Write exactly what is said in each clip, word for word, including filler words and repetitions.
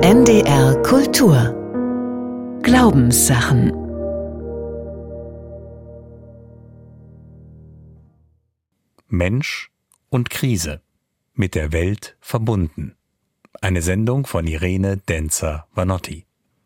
N D R Kultur Glaubenssachen. Mensch und Krise. Mit der Welt verbunden. Eine Sendung von Irene Denzer-Vanotti.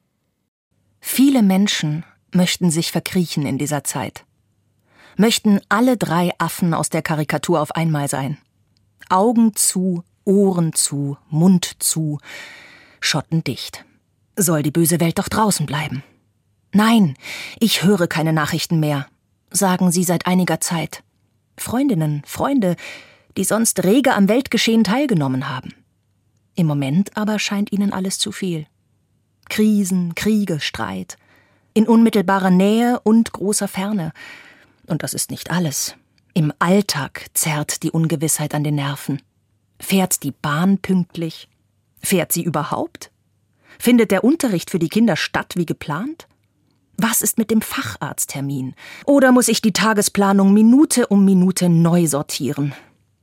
Viele Menschen möchten sich verkriechen in dieser Zeit. Möchten alle drei Affen aus der Karikatur auf einmal sein. Augen zu, Ohren zu, Mund zu, Schotten dicht. Soll die böse Welt doch draußen bleiben? Nein, ich höre keine Nachrichten mehr, sagen sie seit einiger Zeit. Freundinnen, Freunde, die sonst rege am Weltgeschehen teilgenommen haben. Im Moment aber scheint ihnen alles zu viel. Krisen, Kriege, Streit. In unmittelbarer Nähe und großer Ferne. Und das ist nicht alles. Im Alltag zerrt die Ungewissheit an den Nerven. Fährt die Bahn pünktlich? Fährt sie überhaupt? Findet der Unterricht für die Kinder statt wie geplant? Was ist mit dem Facharzttermin? Oder muss ich die Tagesplanung Minute um Minute neu sortieren?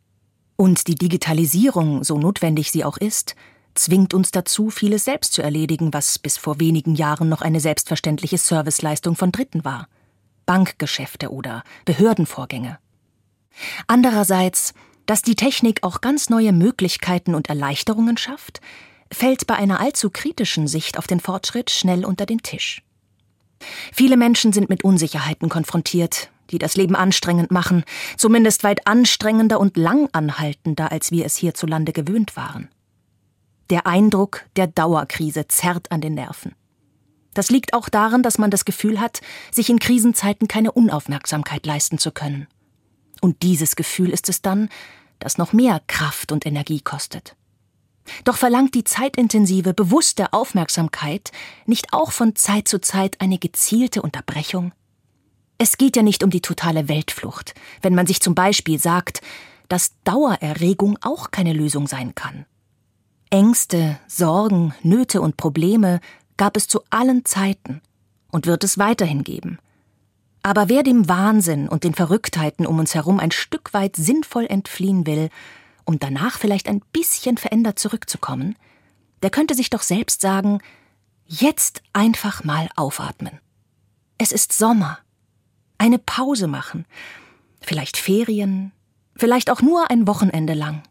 Und die Digitalisierung, so notwendig sie auch ist, zwingt uns dazu, vieles selbst zu erledigen, was bis vor wenigen Jahren noch eine selbstverständliche Serviceleistung von Dritten war. Bankgeschäfte oder Behördenvorgänge. Andererseits, dass die Technik auch ganz neue Möglichkeiten und Erleichterungen schafft, fällt bei einer allzu kritischen Sicht auf den Fortschritt schnell unter den Tisch. Viele Menschen sind mit Unsicherheiten konfrontiert, die das Leben anstrengend machen, zumindest weit anstrengender und langanhaltender, als wir es hierzulande gewöhnt waren. Der Eindruck der Dauerkrise zerrt an den Nerven. Das liegt auch daran, dass man das Gefühl hat, sich in Krisenzeiten keine Unaufmerksamkeit leisten zu können. Und dieses Gefühl ist es dann, das noch mehr Kraft und Energie kostet. Doch verlangt die zeitintensive, bewusste Aufmerksamkeit nicht auch von Zeit zu Zeit eine gezielte Unterbrechung? Es geht ja nicht um die totale Weltflucht, wenn man sich zum Beispiel sagt, dass Dauererregung auch keine Lösung sein kann. Ängste, Sorgen, Nöte und Probleme gab es zu allen Zeiten und wird es weiterhin geben. Aber wer dem Wahnsinn und den Verrücktheiten um uns herum ein Stück weit sinnvoll entfliehen will, um danach vielleicht ein bisschen verändert zurückzukommen, der könnte sich doch selbst sagen, jetzt einfach mal aufatmen. Es ist Sommer. Eine Pause machen. Vielleicht Ferien, vielleicht auch nur ein Wochenende lang.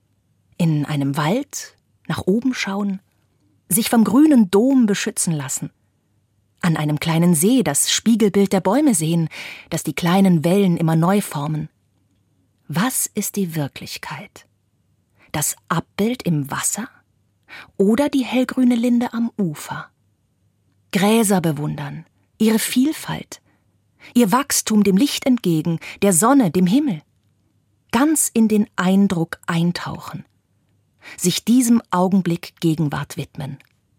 In einem Wald nach oben schauen, sich vom grünen Dom beschützen lassen. An einem kleinen See das Spiegelbild der Bäume sehen, das die kleinen Wellen immer neu formen. Was ist die Wirklichkeit? Das Abbild im Wasser oder die hellgrüne Linde am Ufer? Gräser bewundern, ihre Vielfalt, ihr Wachstum dem Licht entgegen, der Sonne, dem Himmel. Ganz in den Eindruck eintauchen, sich diesem Augenblick Gegenwart widmen.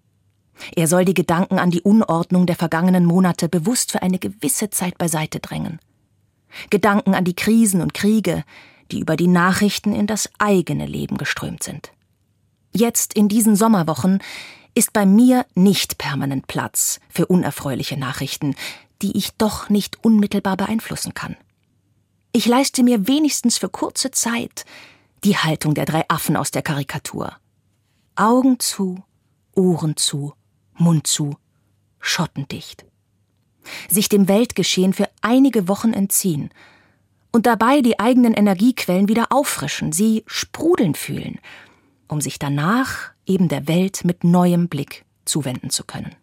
Er soll die Gedanken an die Unordnung der vergangenen Monate bewusst für eine gewisse Zeit beiseite drängen. Gedanken an die Krisen und Kriege, die über die Nachrichten in das eigene Leben geströmt sind. Jetzt in diesen Sommerwochen ist bei mir nicht permanent Platz für unerfreuliche Nachrichten, die ich doch nicht unmittelbar beeinflussen kann. Ich leiste mir wenigstens für kurze Zeit die Haltung der drei Affen aus der Karikatur. Augen zu, Ohren zu, Mund zu, schottendicht. Sich dem Weltgeschehen für einige Wochen entziehen und dabei die eigenen Energiequellen wieder auffrischen, sie sprudeln fühlen, um sich danach eben der Welt mit neuem Blick zuwenden zu können.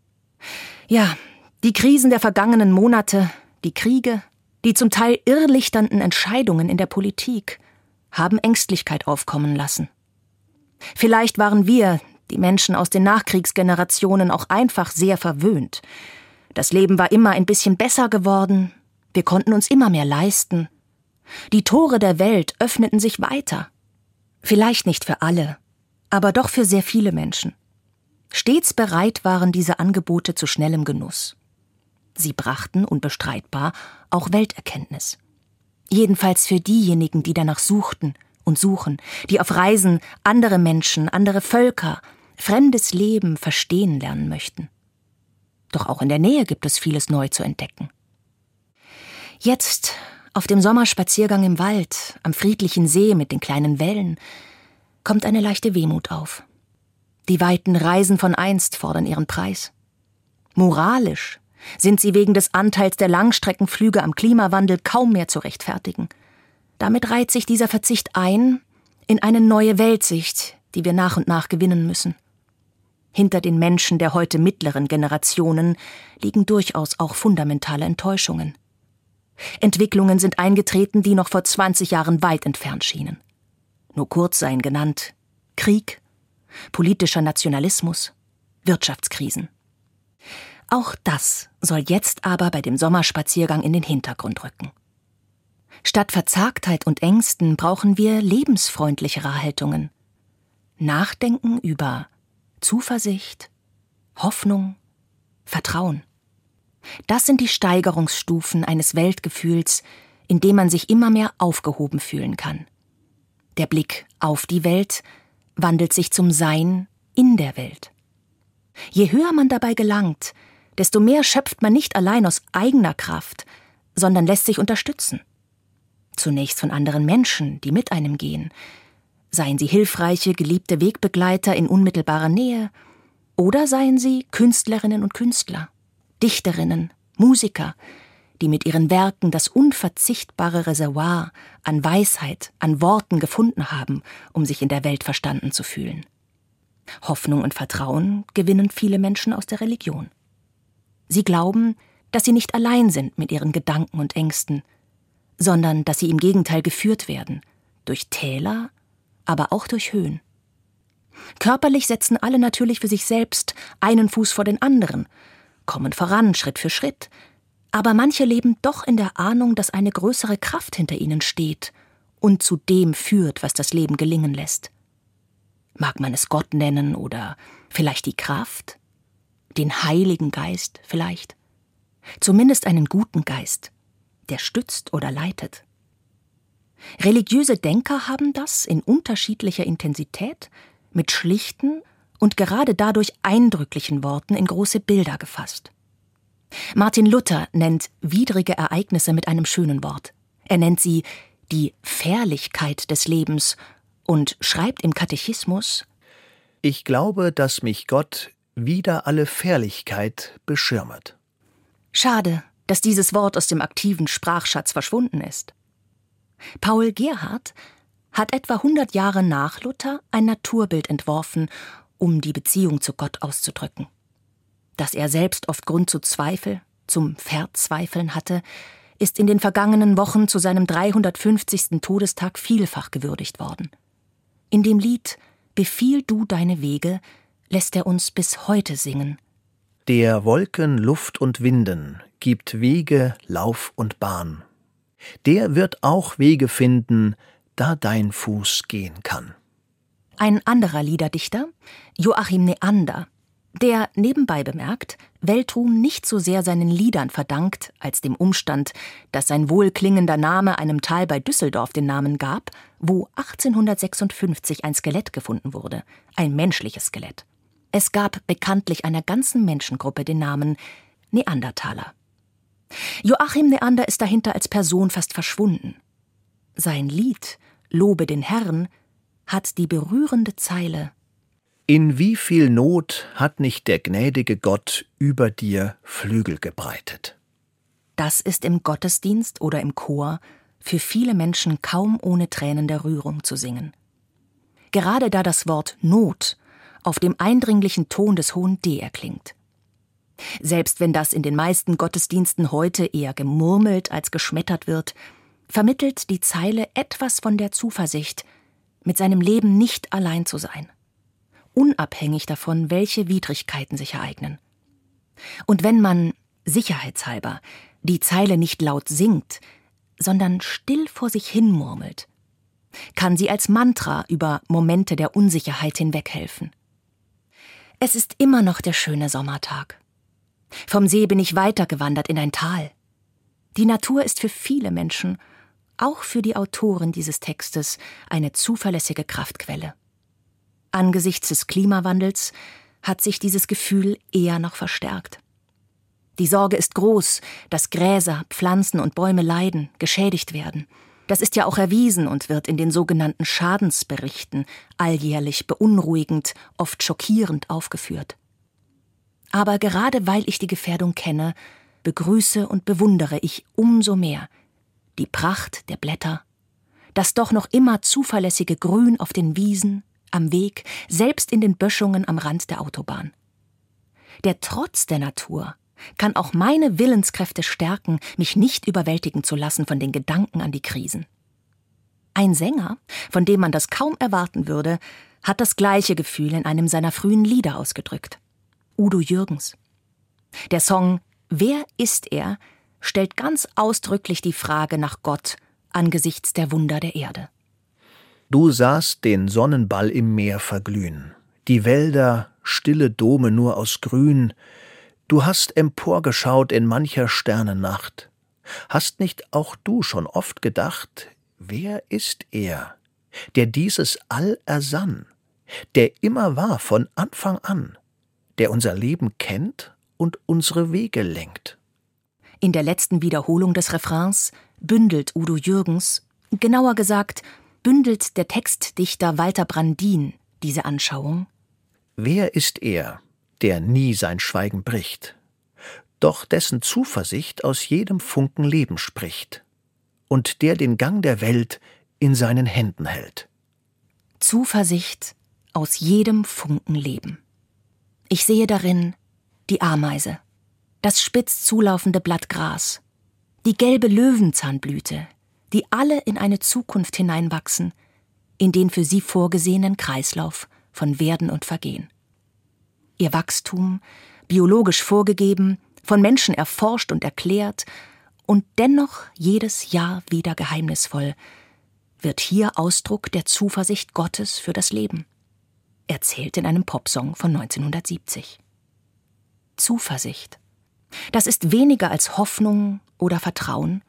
Ja, die Krisen der vergangenen Monate, die Kriege, die zum Teil irrlichternden Entscheidungen in der Politik haben Ängstlichkeit aufkommen lassen. Vielleicht waren wir, die Menschen aus den Nachkriegsgenerationen, auch einfach sehr verwöhnt. Das Leben war immer ein bisschen besser geworden, wir konnten uns immer mehr leisten. Die Tore der Welt öffneten sich weiter. Vielleicht nicht für alle, aber doch für sehr viele Menschen. Stets bereit waren diese Angebote zu schnellem Genuss. Sie brachten unbestreitbar auch Welterkenntnis. Jedenfalls für diejenigen, die danach suchten und suchen, die auf Reisen andere Menschen, andere Völker, fremdes Leben verstehen lernen möchten. Doch auch in der Nähe gibt es vieles neu zu entdecken. Jetzt, auf dem Sommerspaziergang im Wald, am friedlichen See mit den kleinen Wellen, kommt eine leichte Wehmut auf. Die weiten Reisen von einst fordern ihren Preis. Moralisch sind sie wegen des Anteils der Langstreckenflüge am Klimawandel kaum mehr zu rechtfertigen. Damit reiht sich dieser Verzicht ein in eine neue Weltsicht, die wir nach und nach gewinnen müssen. Hinter den Menschen der heute mittleren Generationen liegen durchaus auch fundamentale Enttäuschungen. Entwicklungen sind eingetreten, die noch vor zwanzig Jahren weit entfernt schienen. Nur kurz seien genannt: Krieg, politischer Nationalismus, Wirtschaftskrisen. Auch das soll jetzt aber bei dem Sommerspaziergang in den Hintergrund rücken. Statt Verzagtheit und Ängsten brauchen wir lebensfreundlichere Haltungen. Nachdenken über Zuversicht, Hoffnung, Vertrauen. Das sind die Steigerungsstufen eines Weltgefühls, in dem man sich immer mehr aufgehoben fühlen kann. Der Blick auf die Welt wandelt sich zum Sein in der Welt. Je höher man dabei gelangt, desto mehr schöpft man nicht allein aus eigener Kraft, sondern lässt sich unterstützen. Zunächst von anderen Menschen, die mit einem gehen. Seien sie hilfreiche, geliebte Wegbegleiter in unmittelbarer Nähe, oder seien sie Künstlerinnen und Künstler, Dichterinnen, Musiker, die mit ihren Werken das unverzichtbare Reservoir an Weisheit, an Worten gefunden haben, um sich in der Welt verstanden zu fühlen. Hoffnung und Vertrauen gewinnen viele Menschen aus der Religion. Sie glauben, dass sie nicht allein sind mit ihren Gedanken und Ängsten, sondern dass sie im Gegenteil geführt werden, durch Täler, aber auch durch Höhen. Körperlich setzen alle natürlich für sich selbst einen Fuß vor den anderen, kommen voran Schritt für Schritt, aber manche leben doch in der Ahnung, dass eine größere Kraft hinter ihnen steht und zu dem führt, was das Leben gelingen lässt. Mag man es Gott nennen oder vielleicht die Kraft, den Heiligen Geist vielleicht, zumindest einen guten Geist, der stützt oder leitet. Religiöse Denker haben das in unterschiedlicher Intensität mit schlichten und gerade dadurch eindrücklichen Worten in große Bilder gefasst. Martin Luther nennt widrige Ereignisse mit einem schönen Wort. Er nennt sie die Fährlichkeit des Lebens und schreibt im Katechismus: Ich glaube, dass mich Gott wider alle Fährlichkeit beschirmet. Schade, dass dieses Wort aus dem aktiven Sprachschatz verschwunden ist. Paul Gerhardt hat etwa hundert Jahre nach Luther ein Naturbild entworfen, um die Beziehung zu Gott auszudrücken. Dass er selbst oft Grund zu Zweifel, zum Verzweifeln hatte, ist in den vergangenen Wochen zu seinem dreihundertfünfzigsten Todestag vielfach gewürdigt worden. In dem Lied »Befiehl du deine Wege« lässt er uns bis heute singen. Der Wolken, Luft und Winden gibt Wege, Lauf und Bahn. Der wird auch Wege finden, da dein Fuß gehen kann. Ein anderer Liederdichter, Joachim Neander, der, nebenbei bemerkt, Weltruhm nicht so sehr seinen Liedern verdankt, als dem Umstand, dass sein wohlklingender Name einem Tal bei Düsseldorf den Namen gab, wo achtzehnhundertsechsundfünfzig ein Skelett gefunden wurde, ein menschliches Skelett. Es gab bekanntlich einer ganzen Menschengruppe den Namen Neandertaler. Joachim Neander ist dahinter als Person fast verschwunden. Sein Lied »Lobe den Herrn« hat die berührende Zeile: In wie viel Not hat nicht der gnädige Gott über dir Flügel gebreitet. Das ist im Gottesdienst oder im Chor für viele Menschen kaum ohne Tränen der Rührung zu singen. Gerade da das Wort Not auf dem eindringlichen Ton des hohen D erklingt. Selbst wenn das in den meisten Gottesdiensten heute eher gemurmelt als geschmettert wird, vermittelt die Zeile etwas von der Zuversicht, mit seinem Leben nicht allein zu sein, unabhängig davon, welche Widrigkeiten sich ereignen. Und wenn man, sicherheitshalber, die Zeile nicht laut singt, sondern still vor sich hin murmelt, kann sie als Mantra über Momente der Unsicherheit hinweghelfen. Es ist immer noch der schöne Sommertag. Vom See bin ich weitergewandert in ein Tal. Die Natur ist für viele Menschen, auch für die Autoren dieses Textes, eine zuverlässige Kraftquelle. Angesichts des Klimawandels hat sich dieses Gefühl eher noch verstärkt. Die Sorge ist groß, dass Gräser, Pflanzen und Bäume leiden, geschädigt werden, Das ist ja auch erwiesen und wird in den sogenannten Schadensberichten alljährlich beunruhigend, oft schockierend aufgeführt. Aber gerade weil ich die Gefährdung kenne, begrüße und bewundere ich umso mehr die Pracht der Blätter, das doch noch immer zuverlässige Grün auf den Wiesen, am Weg, selbst in den Böschungen am Rand der Autobahn. Der Trotz der Natur kann auch meine Willenskräfte stärken, mich nicht überwältigen zu lassen von den Gedanken an die Krisen. Ein Sänger, von dem man das kaum erwarten würde, hat das gleiche Gefühl in einem seiner frühen Lieder ausgedrückt. Udo Jürgens. Der Song »Wer ist er?« stellt ganz ausdrücklich die Frage nach Gott angesichts der Wunder der Erde. Du sahst den Sonnenball im Meer verglühen, die Wälder, stille Dome nur aus Grün. Du hast emporgeschaut in mancher Sternennacht. Hast nicht auch du schon oft gedacht, wer ist er, der dieses All ersann, der immer war von Anfang an, der unser Leben kennt und unsere Wege lenkt? In der letzten Wiederholung des Refrains bündelt Udo Jürgens, genauer gesagt, bündelt der Textdichter Walter Brandin diese Anschauung. Wer ist er, der nie sein Schweigen bricht, doch dessen Zuversicht aus jedem Funken Leben spricht und der den Gang der Welt in seinen Händen hält? Zuversicht aus jedem Funken Leben. Ich sehe darin die Ameise, das spitz zulaufende Blatt Gras, die gelbe Löwenzahnblüte, die alle in eine Zukunft hineinwachsen, in den für sie vorgesehenen Kreislauf von Werden und Vergehen. Ihr Wachstum, biologisch vorgegeben, von Menschen erforscht und erklärt und dennoch jedes Jahr wieder geheimnisvoll, wird hier Ausdruck der Zuversicht Gottes für das Leben. Erzählt in einem Popsong von neunzehnhundertsiebzig. Zuversicht. Das ist weniger als Hoffnung oder Vertrauen.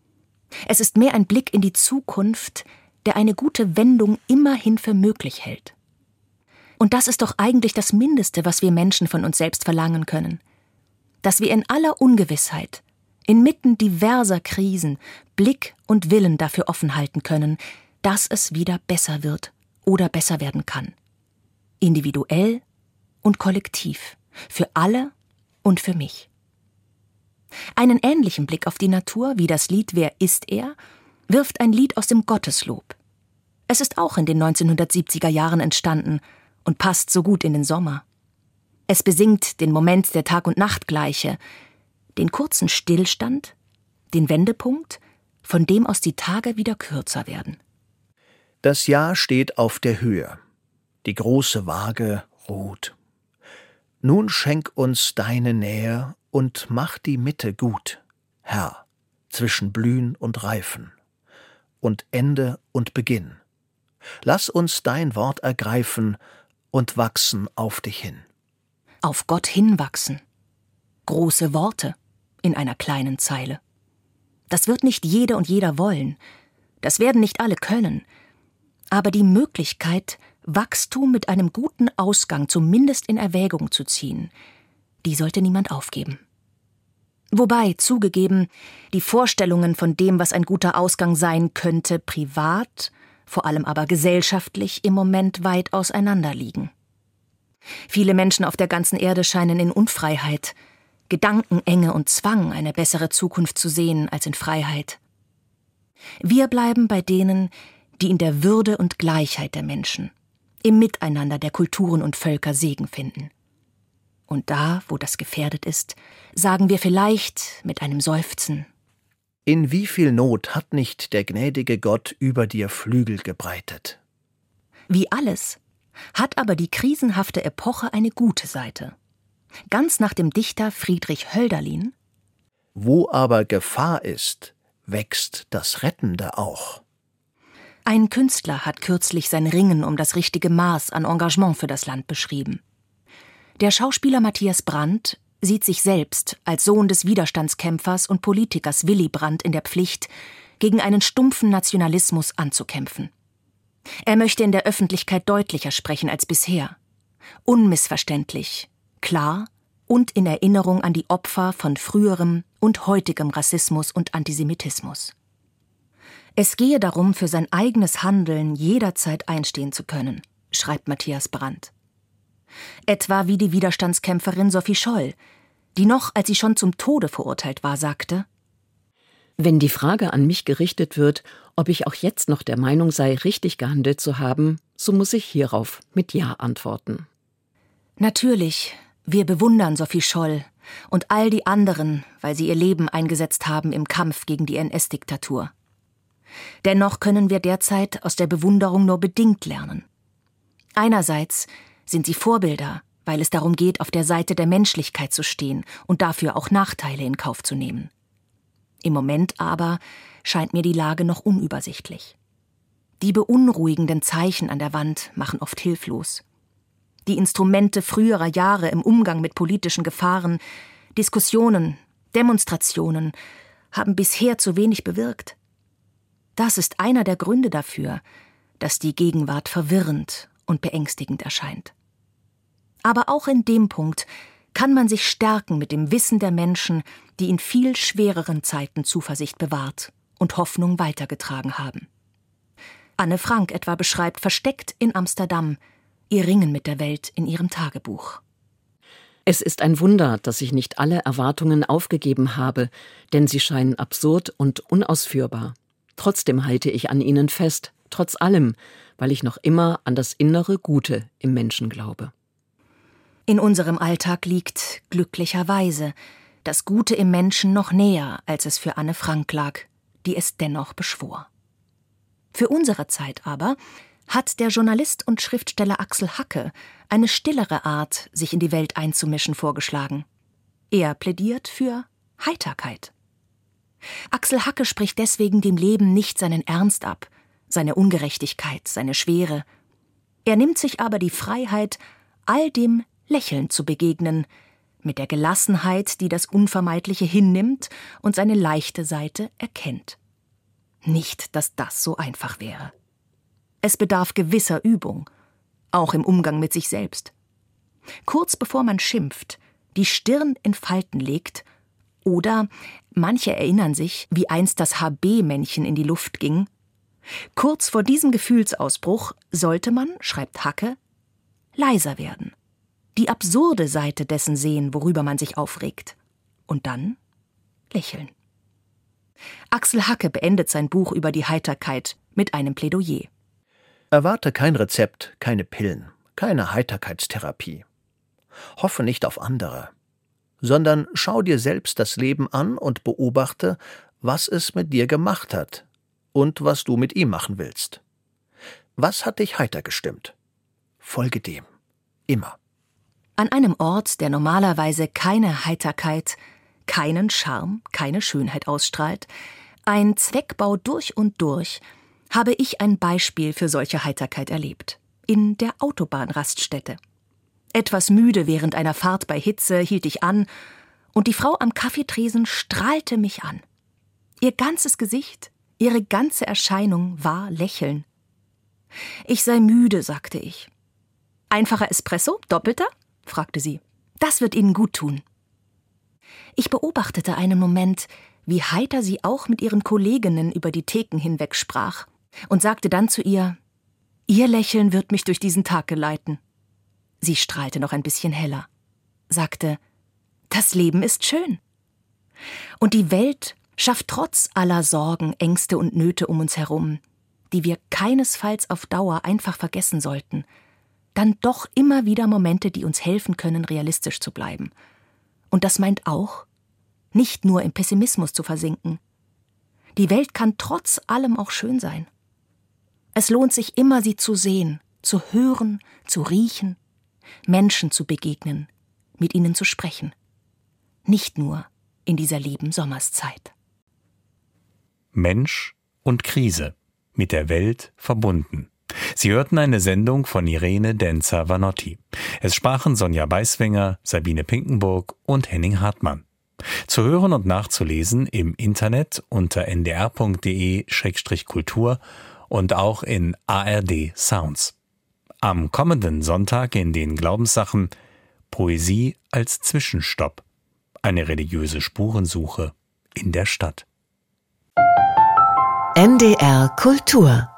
Es ist mehr ein Blick in die Zukunft, der eine gute Wendung immerhin für möglich hält. Und das ist doch eigentlich das Mindeste, was wir Menschen von uns selbst verlangen können. Dass wir in aller Ungewissheit, inmitten diverser Krisen, Blick und Willen dafür offen halten können, dass es wieder besser wird oder besser werden kann. Individuell und kollektiv, für alle und für mich. Einen ähnlichen Blick auf die Natur, wie das Lied »Wer ist er?« wirft ein Lied aus dem Gotteslob. Es ist auch in den neunzehnhundertsiebziger Jahren entstanden und passt so gut in den Sommer. Es besingt den Moment der Tag- und Nachtgleiche, den kurzen Stillstand, den Wendepunkt, von dem aus die Tage wieder kürzer werden. Das Jahr steht auf der Höhe, die große Waage ruht. Nun schenk uns deine Nähe und mach die Mitte gut, Herr, zwischen Blühen und Reifen und Ende und Beginn. Lass uns dein Wort ergreifen und wachsen auf dich hin. Auf Gott hinwachsen. Große Worte in einer kleinen Zeile. Das wird nicht jede und jeder wollen. Das werden nicht alle können. Aber die Möglichkeit, Wachstum mit einem guten Ausgang zumindest in Erwägung zu ziehen, die sollte niemand aufgeben. Wobei, zugegeben, die Vorstellungen von dem, was ein guter Ausgang sein könnte, privat, vor allem aber gesellschaftlich im Moment weit auseinander liegen. Viele Menschen auf der ganzen Erde scheinen in Unfreiheit, Gedankenenge und Zwang, eine bessere Zukunft zu sehen als in Freiheit. Wir bleiben bei denen, die in der Würde und Gleichheit der Menschen, im Miteinander der Kulturen und Völker Segen finden. Und da, wo das gefährdet ist, sagen wir vielleicht mit einem Seufzen: In wie viel Not hat nicht der gnädige Gott über dir Flügel gebreitet? Wie alles hat aber die krisenhafte Epoche eine gute Seite. Ganz nach dem Dichter Friedrich Hölderlin: Wo aber Gefahr ist, wächst das Rettende auch. Ein Künstler hat kürzlich sein Ringen um das richtige Maß an Engagement für das Land beschrieben. Der Schauspieler Matthias Brandt sieht sich selbst als Sohn des Widerstandskämpfers und Politikers Willy Brandt in der Pflicht, gegen einen stumpfen Nationalismus anzukämpfen. Er möchte in der Öffentlichkeit deutlicher sprechen als bisher. Unmissverständlich, klar und in Erinnerung an die Opfer von früherem und heutigem Rassismus und Antisemitismus. Es gehe darum, für sein eigenes Handeln jederzeit einstehen zu können, schreibt Matthias Brandt. Etwa wie die Widerstandskämpferin Sophie Scholl, die noch, als sie schon zum Tode verurteilt war, sagte: Wenn die Frage an mich gerichtet wird, ob ich auch jetzt noch der Meinung sei, richtig gehandelt zu haben, so muss ich hierauf mit Ja antworten. Natürlich, wir bewundern Sophie Scholl und all die anderen, weil sie ihr Leben eingesetzt haben im Kampf gegen die N S-Diktatur. Dennoch können wir derzeit aus der Bewunderung nur bedingt lernen. Einerseits sind sie Vorbilder, weil es darum geht, auf der Seite der Menschlichkeit zu stehen und dafür auch Nachteile in Kauf zu nehmen. Im Moment aber scheint mir die Lage noch unübersichtlich. Die beunruhigenden Zeichen an der Wand machen oft hilflos. Die Instrumente früherer Jahre im Umgang mit politischen Gefahren, Diskussionen, Demonstrationen haben bisher zu wenig bewirkt. Das ist einer der Gründe dafür, dass die Gegenwart verwirrend und beängstigend erscheint. Aber auch in dem Punkt kann man sich stärken mit dem Wissen der Menschen, die in viel schwereren Zeiten Zuversicht bewahrt und Hoffnung weitergetragen haben. Anne Frank etwa beschreibt versteckt in Amsterdam ihr Ringen mit der Welt in ihrem Tagebuch. Es ist ein Wunder, dass ich nicht alle Erwartungen aufgegeben habe, denn sie scheinen absurd und unausführbar. Trotzdem halte ich an ihnen fest, trotz allem, weil ich noch immer an das innere Gute im Menschen glaube. In unserem Alltag liegt, glücklicherweise, das Gute im Menschen noch näher, als es für Anne Frank lag, die es dennoch beschwor. Für unsere Zeit aber hat der Journalist und Schriftsteller Axel Hacke eine stillere Art, sich in die Welt einzumischen, vorgeschlagen. Er plädiert für Heiterkeit. Axel Hacke spricht deswegen dem Leben nicht seinen Ernst ab, seine Ungerechtigkeit, seine Schwere. Er nimmt sich aber die Freiheit, all dem lächelnd zu begegnen, mit der Gelassenheit, die das Unvermeidliche hinnimmt und seine leichte Seite erkennt. Nicht, dass das so einfach wäre. Es bedarf gewisser Übung, auch im Umgang mit sich selbst. Kurz bevor man schimpft, die Stirn in Falten legt oder, manche erinnern sich, wie einst das H B-Männchen in die Luft ging, kurz vor diesem Gefühlsausbruch sollte man, schreibt Hacke, leiser werden, die absurde Seite dessen sehen, worüber man sich aufregt, und dann lächeln. Axel Hacke beendet sein Buch über die Heiterkeit mit einem Plädoyer. Erwarte kein Rezept, keine Pillen, keine Heiterkeitstherapie. Hoffe nicht auf andere, sondern schau dir selbst das Leben an und beobachte, was es mit dir gemacht hat und was du mit ihm machen willst. Was hat dich heiter gestimmt? Folge dem. Immer. An einem Ort, der normalerweise keine Heiterkeit, keinen Charme, keine Schönheit ausstrahlt, ein Zweckbau durch und durch, habe ich ein Beispiel für solche Heiterkeit erlebt. In der Autobahnraststätte. Etwas müde während einer Fahrt bei Hitze hielt ich an, und die Frau am Kaffeetresen strahlte mich an. Ihr ganzes Gesicht, ihre ganze Erscheinung war Lächeln. Ich sei müde, sagte ich. Einfacher Espresso, doppelter? Fragte sie. Das wird Ihnen gut tun. Ich beobachtete einen Moment, wie heiter sie auch mit ihren Kolleginnen über die Theken hinweg sprach, und sagte dann zu ihr: Ihr Lächeln wird mich durch diesen Tag geleiten. Sie strahlte noch ein bisschen heller, sagte: Das Leben ist schön. Und die Welt schafft trotz aller Sorgen, Ängste und Nöte um uns herum, die wir keinesfalls auf Dauer einfach vergessen sollten, dann doch immer wieder Momente, die uns helfen können, realistisch zu bleiben. Und das meint auch, nicht nur im Pessimismus zu versinken. Die Welt kann trotz allem auch schön sein. Es lohnt sich immer, sie zu sehen, zu hören, zu riechen, Menschen zu begegnen, mit ihnen zu sprechen. Nicht nur in dieser lieben Sommerszeit. Mensch und Krise, mit der Welt verbunden. Sie hörten eine Sendung von Irene Denzer-Vanotti. Es sprachen Sonja Beiswenger, Sabine Pinkenburg und Henning Hartmann. Zu hören und nachzulesen im Internet unter n d r punkt d e Schrägstrich kultur und auch in A R D Sounds. Am kommenden Sonntag in den Glaubenssachen Poesie als Zwischenstopp. Eine religiöse Spurensuche in der Stadt. N D R Kultur